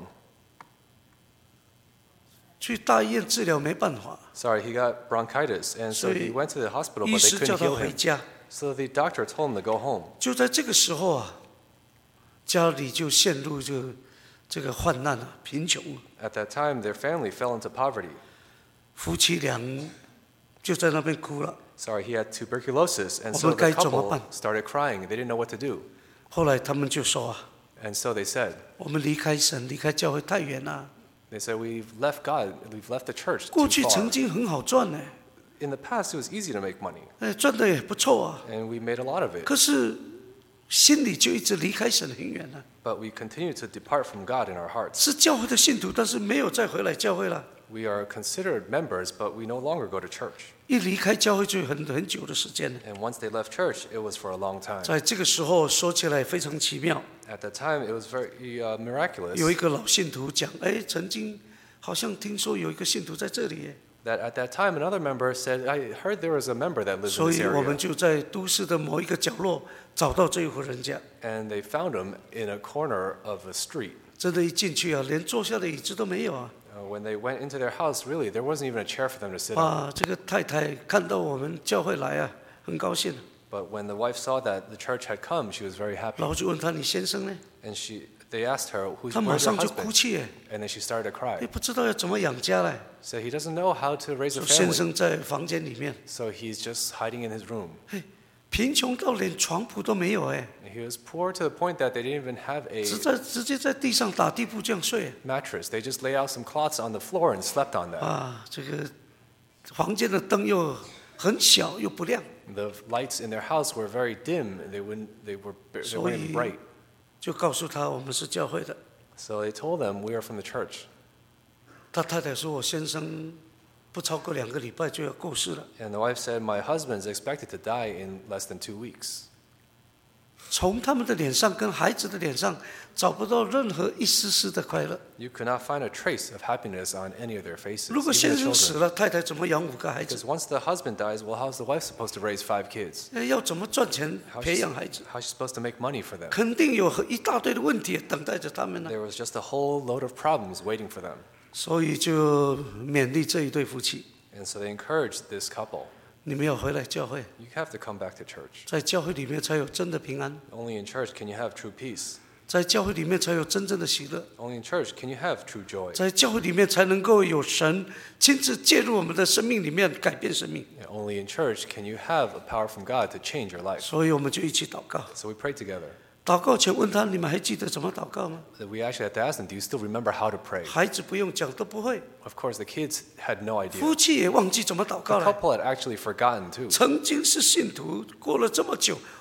去大医院治疗没办法， Sorry, he got bronchitis, and so he 所以 went to the hospital, 医 but they 师叫 couldn't 他 heal 回 him. 家。 So the doctor told him to go home. 就在这个时候啊，家里就陷入这个这个患难啊，贫穷啊， At that time, their family fell into poverty. 夫妻俩就在那边哭了。 Sorry, he had tuberculosis, and 我 so 们 the 该怎么 couple 办？ started crying. They didn't know what to do. 后来他们就说啊， And so they said, 我们离开神、离开教会太远了。 they said, we've left God, we've left the church 过 too 去 far. 曾经很好赚呢， In the past, it was easy to make money, 哎，赚的也不错啊。 and we made a lot of it. 可是心里就一直离开神很远了。 But we continue to depart from God in our hearts. 是教会的信徒，但是没有再回来教会了。 We are considered members, but we no longer go to church. 一离开教会就很很久的时间了。 And once they left church, it was for a long time. 在这个时候说起来非常奇妙， At that time, it was very uh, miraculous 有一个老信徒讲，哎，曾经好像听说有一个信徒在这里耶， that at that time another member said, I heard there was a member that lives in 所 this 以我们 area. 就在都市的某一个角落找到这一户人家。 And they found him in a corner of a street. 真的，一进去啊，连坐下的椅子都没有啊！ Uh, when they went into their house, really, there wasn't even a chair for them to sit on. 啊，这个太太看到我们教会来啊，很高兴。 But when the wife saw that the church had come, she was very happy. 然后就问他：“你先生呢 And she, they asked her, Who's,？” 他马 where's your 上就哭 husband? 泣耶， And then she started to cry. 也不知道要怎么养家嘞。 So he doesn't know how to raise a 先 family. 生在房间里面， So he's just hiding in his room. 嘿，贫穷到连床铺都没有哎， And he was poor to the point that they didn't even have a 直在直接在地上打地铺这样睡 mattress. They just lay out some cloths on the floor and slept on that. 啊。这个房间的灯又很小又不亮， The lights in their house were very dim. They wouldn't. They were. They 所 weren't 以 even bright. 就告诉他我们是教会的。 So they told them, "We are from the church." 他太太说：“我先生不超过两个礼拜就要过世了。 And the wife said, "My husband's expected to die in less than two weeks." ” 从他们的脸上跟孩子的脸上找不到任何一丝丝的快乐。 You could not find a trace of happiness on any of their faces. 如果 even 先 the 生死 children. 了，太太怎么养五个孩 Because 子？ once the husband dies, well, how's the wife supposed to raise five kids? 呃要怎么赚钱 How's 培 she, 养孩子？ how's she supposed to make money for them? 肯定有一大堆的问题等待着他们呢。 There was just a whole load of problems waiting for them. 所以就勉励这一对夫妻， And so they encouraged this couple, 你们要回来教会， you have to come back to church. 在教会里面才有真的平安， Only in church can you have true peace. 在教会里面才有真正的喜乐， Only in church can you have true joy. 在教会里面才能够有神亲自介入我们的生命里面，改变生命。 And only in church can you have a power from God to change your life. 所以我们就一起祷告。 So we prayed together. 祷告前问他：“你们还记得怎么祷告吗 That we actually had to ask them, do you still remember how to pray?？” 孩子不用讲都不会， Of course, the kids had no idea. 夫妻也忘记怎么祷告 The 了。 couple had actually forgotten too. 曾经是信徒，过了这么久，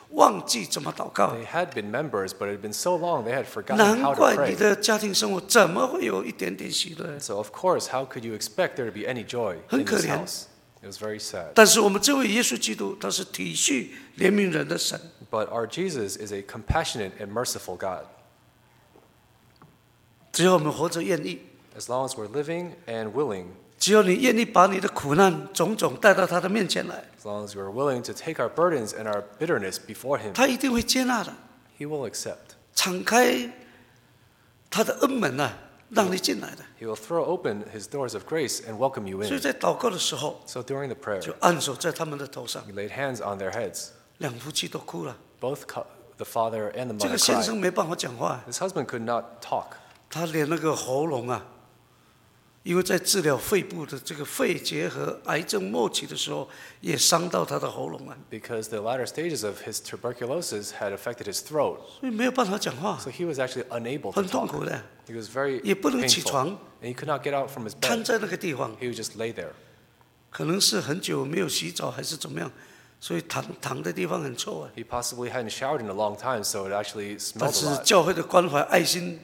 忘记怎么祷告。 They had been members, but it had been so long they had forgotten 难 how to 怪你 pray. 的家庭生活怎么会有一点点喜乐？ So of course, how could you expect there to be any joy 很 in 可 this 怜。 house? It was very sad. 但是我们这位耶稣基督，他是体恤怜悯人的神。 But our Jesus is a compassionate and merciful God. 只要我们活着愿意， As long as we're living and willing, 只要你愿意把你的苦难种种带到他的面前来， as long as we're willing to take our burdens and our bitterness before Him, 他一定会接纳的， He will accept. 敞开他的恩门啊，让你进来的。 He will throw open His doors of grace and welcome you 所以 in. 在祷告的时候， So during the prayer, 就按手在他们的头上， He laid hands on their heads. 两夫妻都哭了。 Both co- the father and the 这 mother 个先生 cried. 没办法讲话， This husband could not talk. 他连那个喉咙啊，因为在治疗肺部的这个肺结核癌症末期的时候，也伤到他的喉咙啊， Because the latter stages of his tuberculosis had affected his throat. 所以没有办法讲话， So he was actually unable to 很痛 talk. 苦的， He was very 也不能起 painful. 床， And he could not get out from his 瘫 bed. 在那个地方， He would just lay there. 可能是很久没有洗澡还是怎么样，所以躺躺的地方很臭啊。 He possibly hadn't showered in a long time, so it actually 但 smelled 是 a lot. 教会的关怀爱心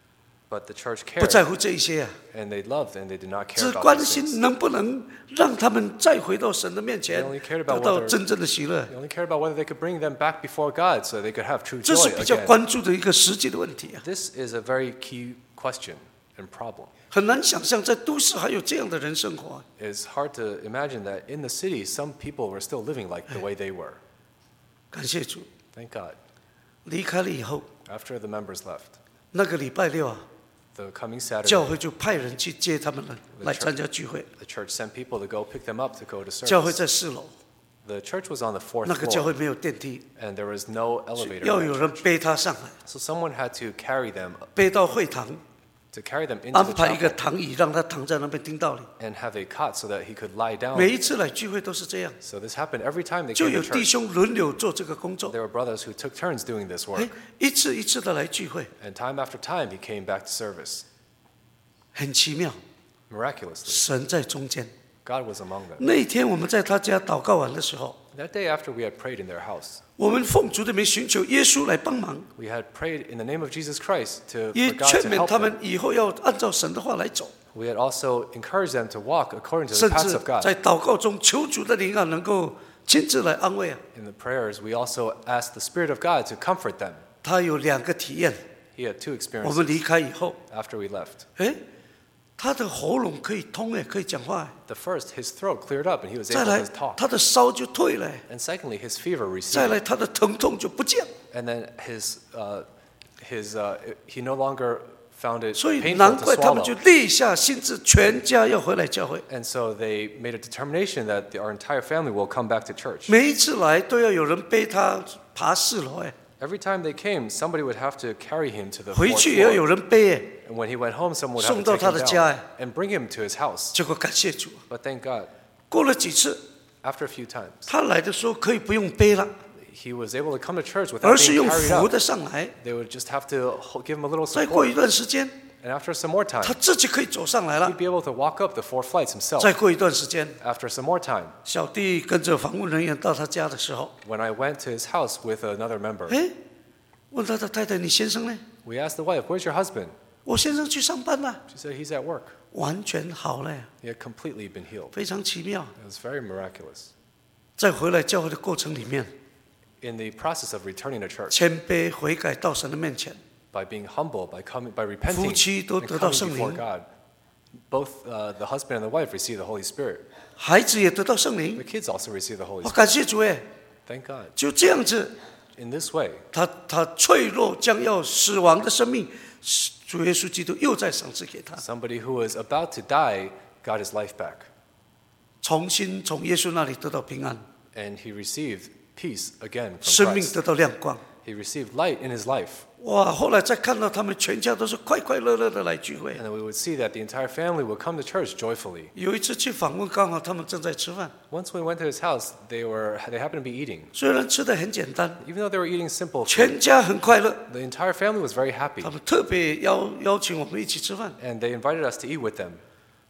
But the church 不在 cared, 乎这一些啊， and they loved, and they did not care 只 about 关 these 心 things. 能不能让他们再回到神的面前 They only cared 得 about 到 whether- 真正的喜乐， They only cared about whether they could bring them back before God so they could have true 这是 joy 比较 again. 关注的一个实际的问题啊。 This is a very key question and problem. 很难想象在都市还有这样的人生活啊。 It's hard to imagine that in the city, some people were still living like the way they were. 感谢主， Thank God. 离开了以后， After the members left, 那个礼拜六啊， the coming 教 Saturday, 会就派人去接他们来来参加聚会。 the church sent people to go pick them up to go to 教会 service. 在四楼， The church was on the fourth 那个教 floor, 会没有电梯， and there was no elevator. 要 in 有 that 人 church. 背他上来， So someone had to carry them, 背到会堂， to carry them into 安 the 排一个 chapel 躺椅让他躺在那边听道理。 and have a cot so that he could lie 每 down. 一次来聚会都是这样， So this happened every time they 就 came 有 to 弟 church. 兄轮流做这个工作。 There were brothers who took turns doing this 哎 work. ， 一次一次的来聚会， And time after time, he came back to service. 很奇妙， Miraculously, 神在中间。 God was among them. 那一天我们在他家祷告完的时候， That day after we had prayed in their house, 我们奉主的名寻求耶稣来帮忙， we had prayed in the name of Jesus Christ to, 也 for God 劝 to 勉 help 他们 them. 以后要按照神的话来走， We had also encouraged them to walk according to 甚 the paths 至 of God. 在祷告中求主的灵啊，能够亲自来安慰啊。 In the prayers, we also asked the Spirit of God to comfort them. 他有两个体验， He had two 我们 experiences 离开以后， after we left. 哎，他的喉咙可以通哎，可以讲话哎。 The first, his throat cleared up and he was 再 able 来 to talk. 他的烧就退了， And secondly, his fever 再 receded. 来他的疼痛就不见了。 And then his, uh, his, uh, he no longer found it 所以 painful 难 to 怪他们就 swallow. 立下心志，全家要回来教会。 And so they made a determination that the, our entire family will come back to church. 每一次来都要有人背他爬四楼，哎， Every time they came, somebody would have to carry him to the 回 fourth 去也要有 floor. 人背，哎。 And when he went home, someone would have 送 to 到 take 他 him 的家， down 哎。 and bring him to his house. 结果感谢主， But thank God, 过了几次， after a few times, 他来的时候可以不用背了， he was able to come to church without 而是 being 用 carried 扶 up. 的上来。 They would just have to ho- give him a little 再过一 support. 段时间， And after some more time, 他自己可以走上来了 he'd。be able to walk up the four flights himself. 再过一段时间， After some more time, 小弟跟着访问人员到他家的时候， when I went to his house with another member, 哎，问他的太太：“你先生呢 we asked the wife, "Where's your husband?" 我先生去上班了， She said, "He's at work." 完全好了， He had completely been healed. 非常奇妙。 It was very miraculous. 在回来教会的过程里面， In the process of returning to church, 谦卑悔改到神的面前， by being humble, by coming, by 夫 repenting 妻都 and 得到 coming 圣 before 灵， God, both uh, the husband and the wife receive the Holy Spirit. 孩子也得到圣 The 灵。 kids also receive the Holy 我 Spirit. 感谢主哎， Thank God. 就这样子， In this way, 他他脆弱将要死亡的生命，主耶稣基督又再赏赐给他， somebody who was about to die got his life back, 重新从耶稣那里得到平安， and he received peace again 生 from 命 Christ. 得到亮光。 He received light in his life. 哇！后来再看到他们全家都是快快乐乐的来聚会 And。then we would see that the entire family would come to church joyfully. 有一次去访问，刚好他们正在吃饭， Once we went to his house, they were they happened to be eating. 虽然吃的很简单， Even though they were eating simple food, 全家很快乐。 the entire family was very happy. 他们特别邀邀请我们一起吃饭， And they invited us to eat with them.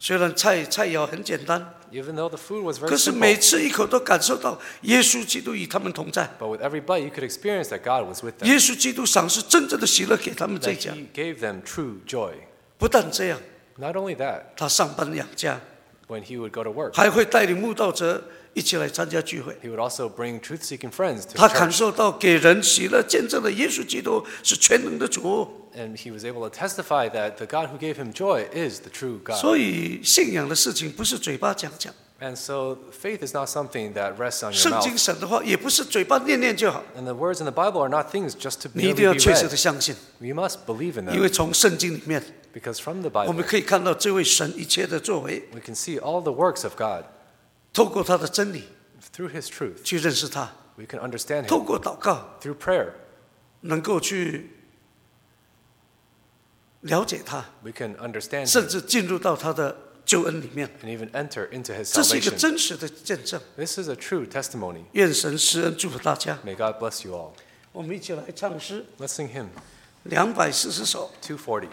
虽然菜菜肴很简单， Even though the food was very 可是每 simple, 次一口都感受到耶稣基督与他们同在， but with every bite you could experience that God was with them, 耶稣基督赏赐真正的喜乐给他们这 that 一家。 He gave them true joy. 不但这样， Not only that, 他上班养家， when He would go to work, 还会带领慕道者一起来参加聚会。 He would also bring truth-seeking friends to 他 the 感 church, 受到给人喜乐见证的耶稣基督是全能的主， and He was able to testify that the God who gave Him joy is the true God. 所以信仰的事情不是嘴巴讲讲， And so faith is not something that rests on your 圣经 mouth. 神的话也不是嘴巴念念就好， And the words in the Bible are not things just to 你一 merely 定要 be 确实的 read. 相信， We must believe in 因为 them, 从圣经里面 because from the 我 Bible 们可以看到这位神一切的作为， we can see all the works of God. 透过他的真理 Through His truth, 去认识他， we can understand 透 Him. 过祷告 Through prayer, 能够去了解他， we can understand 甚 Him 至进入到他的救恩里面， and even enter into His 这是一个 salvation. 真实的见证。 This is a true testimony. 愿神施恩祝福大家。 May God bless you all. 我们一起来唱诗 Let's sing hymn 两百四十首。 two forty.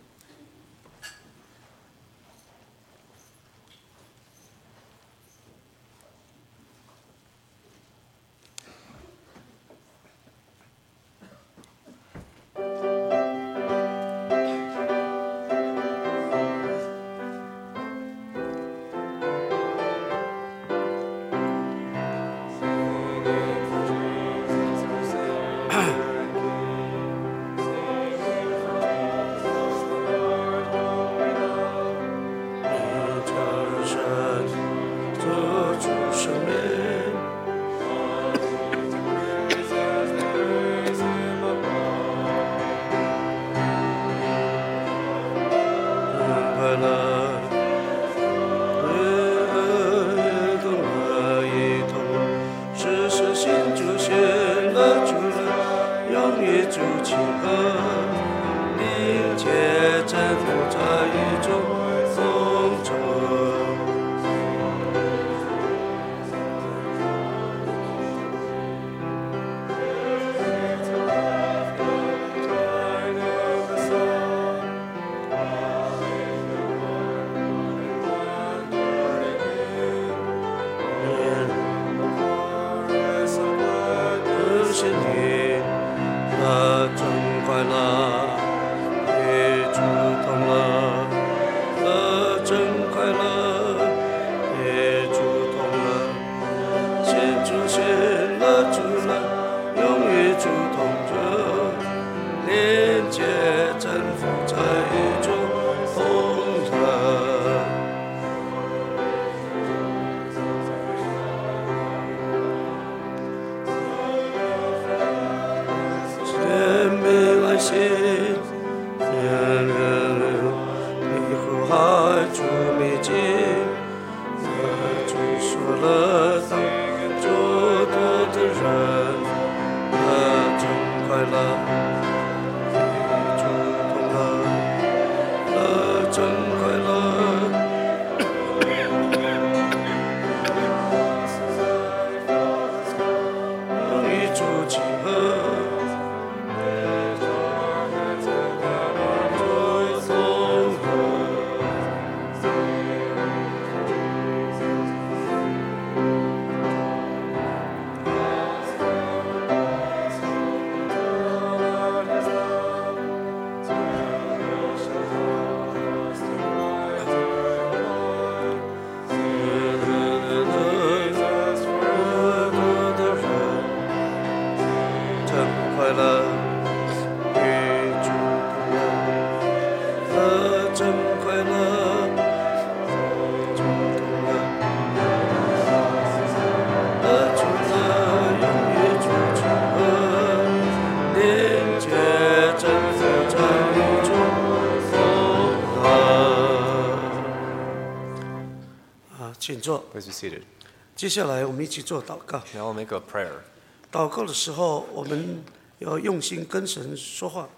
请坐。 Please be seated. 接下来我们一起做祷告。 Now we'll make a prayer. 祷告的时候，我们要用心跟神说话。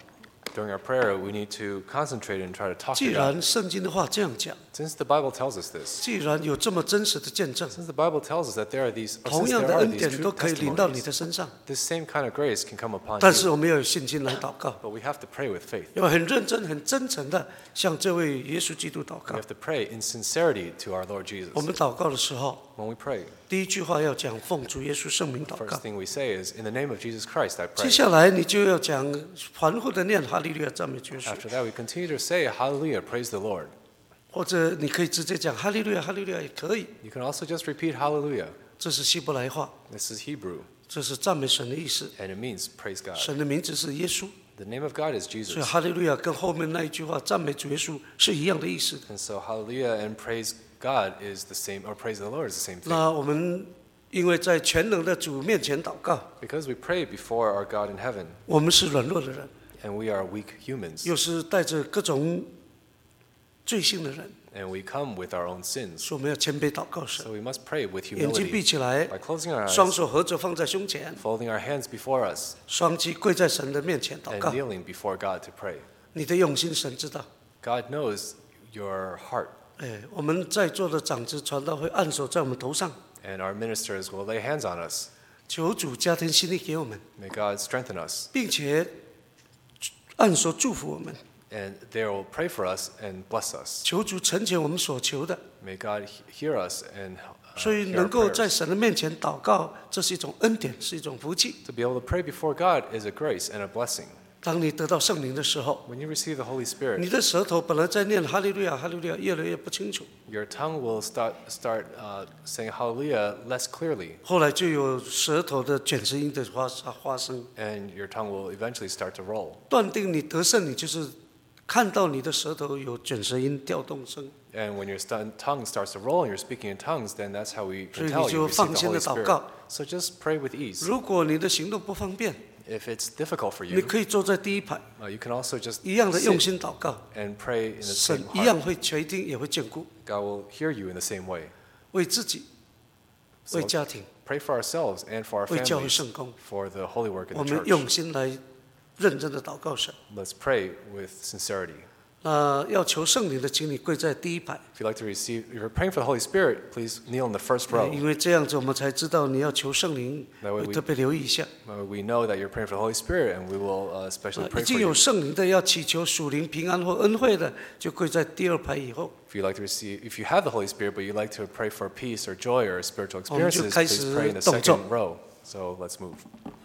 During our prayer, we need to concentrate and try to talk 既 to God. 然圣经的话这样讲， Since the Bible tells us this, 既然有这么真实的见证， since the Bible tells us that there are these, or 同 since 样 there 的 are 恩 these 典 true 都可以临到你 testimonies, 的身上。 this same kind of grace can come upon 但是 you. 我们要有信心来祷告， But we have to pray with faith. 要很认真、很真诚的向这位耶稣基督祷 We 告 have。to pray in sincerity to our Lord Jesus. 我们祷告的时候， When we pray, 第一句话要讲奉主耶稣圣名祷 the 告 first。thing we say is, in the name of Jesus Christ, I 接 pray. 下来你就要讲反复的念哈利路亚赞美耶稣， After that, we continue to say, Hallelujah, praise the Lord. 或者你可以直接讲哈利路亚哈利路亚也可以。 You can also just repeat Hallelujah. 这是希伯来话， This is Hebrew, 这是赞美神的意思。 and it means praise God. 神的名字是耶稣， The name of God is 所以 Jesus. 哈利路亚跟后面那一句话赞美主耶稣是一样的意思的。 And so Hallelujah and praise God is the same, or praise the Lord is the same thing. 那我们因为在全能的主面前祷告， Because we pray before our God in heaven, 我们是软弱的人， and we are weak humans, 又是带着各种罪性的人， and we come with our own sins. 所以我们要谦卑祷告神 So。we must pray with 眼睛闭 humility 起来， by closing our 双 eyes, 手合着放在胸前， folding our hands before us, 双膝跪在神的面前祷 and 告。 kneeling before God to pray. 你的用心神知道。 God knows your heart, 哎，我们在座的长子传道会按手在我们头上， and our ministers will lay hands on us. 求主加添心力给我们， May God strengthen us, 并且按手祝福我们。 and they will pray for us and bless us. 求主成全我们所求的， May God he- hear us and uh, 所以 hear 能 our 够在 prayers. 神的面前祷告，这是一种恩典，是一种福气。 To be able to pray before God is a grace and a blessing. 当你得到圣灵的时候， When you receive the Holy 你 Spirit, 的舌头本来在念哈利路亚哈利路亚，越来越不清楚， your tongue will start start uh, saying Hallelujah less clearly, 后来就有舌头的卷舌音的发发生。 and your tongue will eventually start to roll. 断定你得胜，你就是看到你的舌头有卷舌音调动声， And when your st- tongue starts to roll and you're speaking in tongues, then that's how we 所 can 以 tell 你 you 就 received 放 the 心 Holy 的祷 Spirit. 告。 So just pray with ease. 如果你的行动不方便， If it's difficult for 你 you, 可以坐在第一排， uh, you can also just 一样的用 sit 心祷告， and pray in the 神 same 一 heart. 样会垂听，也会眷顾， God will hear you in the same way. 为自己、 So 为家庭、 pray for ourselves and for our 为教会 families, 圣工， for the holy work 我 in the 们用 church. 心来认真的祷告神。 Let's pray with sincerity. 那要求圣灵的，请你跪在第一排， If you'd like to receive, if you're praying for the Holy Spirit, please kneel in the first row. 因为这样子我们才知道你要求圣灵， That way 会 we- 特别留意一下。 Uh, we know that you're praying for the Holy Spirit, and we will uh, 啊 especially 已 pray 经 for 有 you. 圣灵的，要祈求属灵平安或恩惠的，就跪在第二排以后。 If you'd like to receive, if you have the Holy Spirit, but you'd like to pray for peace or joy or spiritual 我们就 experiences, 开 please 始 pray in the 动作。 second row. So let's move.